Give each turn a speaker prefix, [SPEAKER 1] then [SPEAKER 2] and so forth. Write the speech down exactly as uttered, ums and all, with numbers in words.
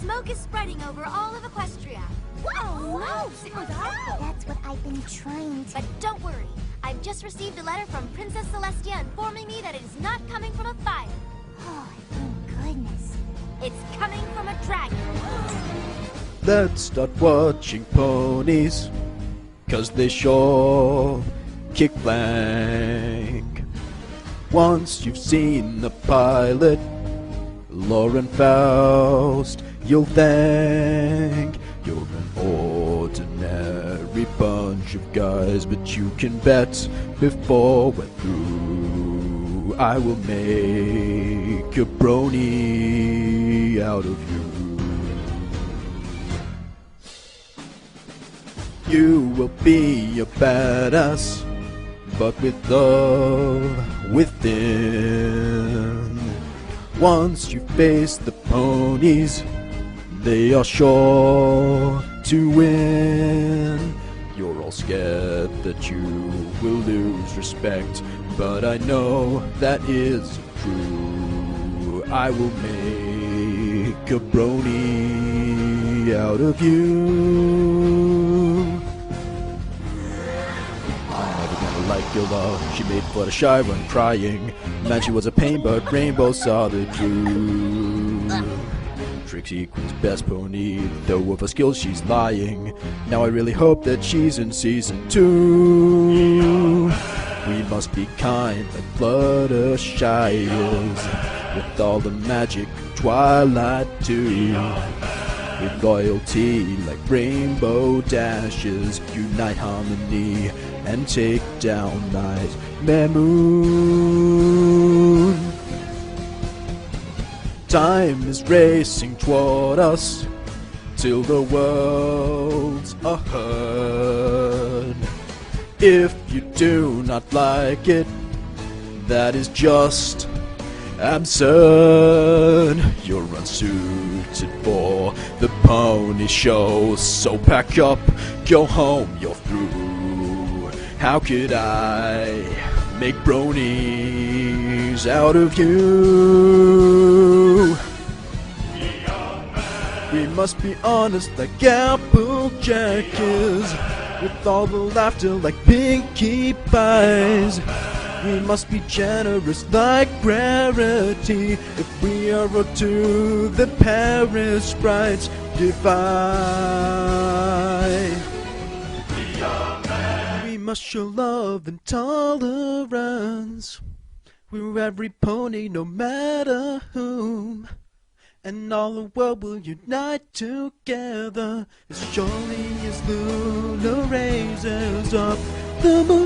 [SPEAKER 1] Smoke is spreading over all of Equestria.
[SPEAKER 2] Oh, no! That's what I've been trying to...
[SPEAKER 1] But don't worry. I've just received a letter from Princess Celestia informing me that it is not coming from a fire.
[SPEAKER 2] Oh, thank goodness.
[SPEAKER 1] It's coming from a dragon.
[SPEAKER 3] Let's start watching ponies, 'cause they sure kick blank. Once you've seen the pilot, Lauren Faust, you'll thank. You're an ordinary bunch of guys, but you can bet before we're through, I will make a brony out of you. You will be a badass, but with love within. Once you face the ponies, they are sure to win. You're all scared that you will lose respect, but I know that is true. I will make a brony out of you. Like your love, she made Fluttershy run crying. Man, she was a pain, but Rainbow saw the truth. Trixie Queen's best pony, though of her skills she's lying. Now I really hope that she's in season two. We must be kind like Fluttershy is, with all the magic Twilight too. With loyalty like Rainbow Dashes, unite harmony and take down Nightmare Moon. Time is racing toward us till the world's ahead. If you do not like it, that is just absurd. You're unsuited for the pony show, so pack up, go home, you're through. How could I make bronies out of you? We must be honest like Applejack is, with all the laughter like Pinkie Pies. We must be generous like Rarity, if we are up to the Paris Sprites divide. We must show love and tolerance. We're every pony, no matter whom, and all the world will unite together as surely as Luna raises up the moon.